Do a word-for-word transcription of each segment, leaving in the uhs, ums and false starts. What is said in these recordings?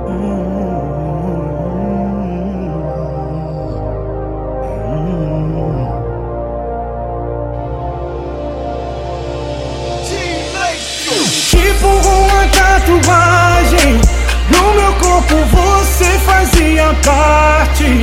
Tipo uma tatuagem no meu corpo você fazia parte.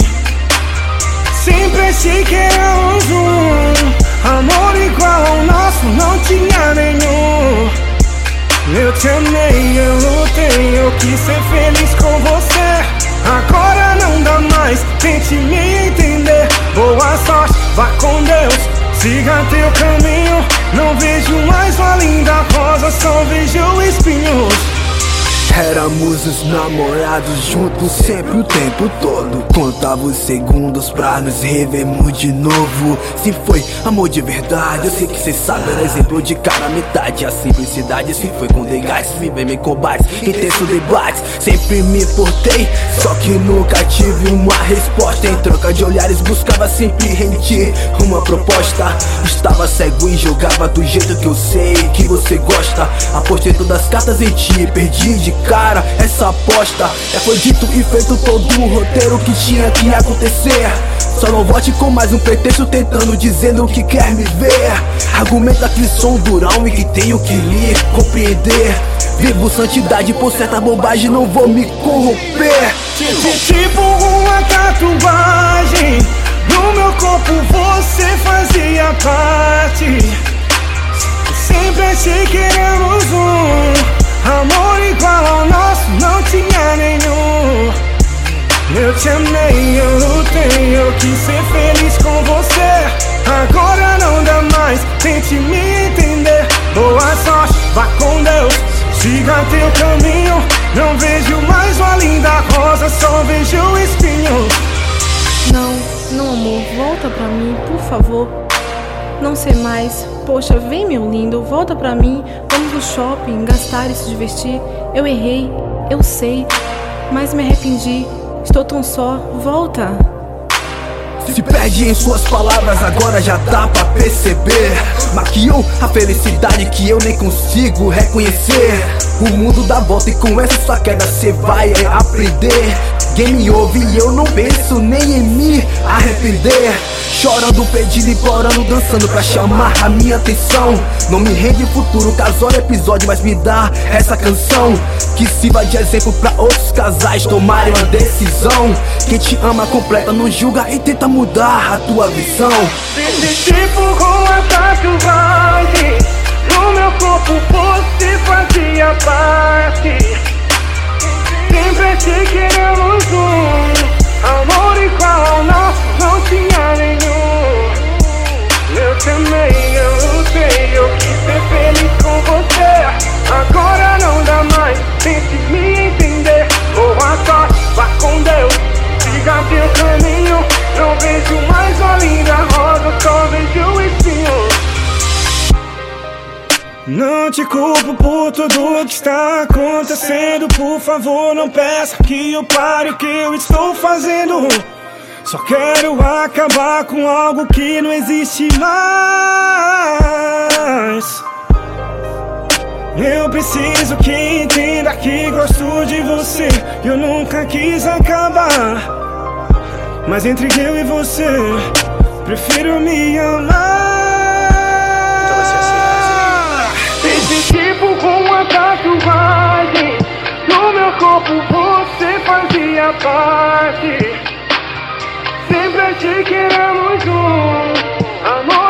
Sempre achei que éramos um amor igual ao nosso, não tinha nenhum. Eu te amei, eu lutei, eu quis ser feliz com você. Agora não dá mais, tente me entender. Boa sorte, vá com Deus, siga teu caminho. Não vejo mais uma linda rosa, só vejo espinhos. Éramos os namorados juntos sempre o tempo todo. Contava os segundos pra nos revermos de novo. Se foi amor de verdade, eu sei que cê sabe, era exemplo de cara metade. A simplicidade se foi com degás, viver em combates, intenso debates. Sempre me importei, só que nunca tive uma resposta. Em troca de olhares buscava sempre rendir uma proposta. Estava cego e jogava do jeito que eu sei que você gosta. Apostei todas as cartas em ti, perdi de cara essa aposta. Já foi dito e feito todo o roteiro que tinha que acontecer. Só não volte com mais um pretexto tentando dizendo que quer me ver. Argumenta que sou um durão e que tenho que lhe compreender. Vivo santidade, por certa bobagem não vou me corromper. Tipo uma tatuagem no meu corpo você fazia parte. Sempre achei que éramos um amor igual ao nosso, não tinha nenhum. Eu te amei, eu lutei, eu quis ser feliz com você. Agora não dá mais, tente me entender. Boa sorte, vá com Deus, siga teu caminho. Não vejo mais uma linda rosa, só vejo espinhos. Não, não amor, volta pra mim, por favor. Não sei mais, poxa, vem meu lindo, volta pra mim. Vamos no shopping, gastar e se divertir. Eu errei, eu sei, mas me arrependi. Estou tão só, volta. Se perde em suas palavras, agora já dá pra perceber. Maquiou a felicidade que eu nem consigo reconhecer. O mundo dá volta e com essa sua queda cê vai aprender. Game over e eu não penso nem em me arrepender. Chorando, pedindo, implorando, dançando pra chamar a minha atenção. Não me rende futuro, casual episódio, mas me dá essa canção que sirva de exemplo pra outros casais tomarem uma decisão. Quem te ama completa, não julga e tenta mudar a tua visão. Desse tipo com a tatuagem no meu corpo você fazia parte. Sempre achei que éramos um amor igual ao nosso, não tinha nenhum. Eu te amei, eu lutei, eu quis ser feliz com você. Agora não dá mais, tente me entender. Boa sorte, vá com Deus, siga teu caminho. Não vejo mais uma linda rosa, só vejo espinhos. Não te culpo por tudo que está acontecendo. Por favor, não peça que eu pare o que eu estou fazendo. Só quero acabar com algo que não existe mais. Eu preciso que entenda que gosto de você. Eu nunca quis acabar, mas entre eu e você, prefiro me amar. Esse tipo com uma tatuagem no meu corpo você fazia parte. Sempre achei que éramos um amor